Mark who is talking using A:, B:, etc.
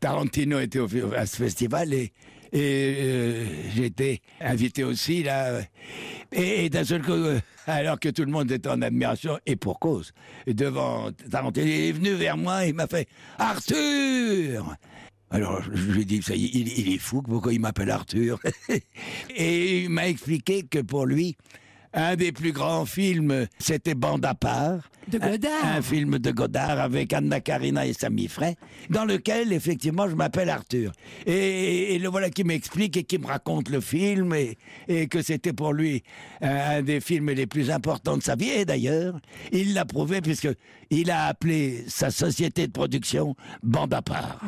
A: Tarantino était à ce festival et j'ai été invité aussi là. Et d'un seul coup, alors que tout le monde était en admiration, et pour cause, devant Tarantino, il est venu vers moi et il m'a fait « Arthur !» Alors je lui ai dit, ça y est, il est fou, pourquoi il m'appelle Arthur? Et il m'a expliqué que pour lui, un des plus grands films, c'était Bande à part.
B: De Godard.
A: Un film de Godard avec Anna Karina et Sami Frey, dans lequel, effectivement, je m'appelle Arthur. Et le voilà qui m'explique et qui me raconte le film, et que c'était pour lui un des films les plus importants de sa vie. Et d'ailleurs, il l'a prouvé, puisqu'il a appelé sa société de production Bande à part.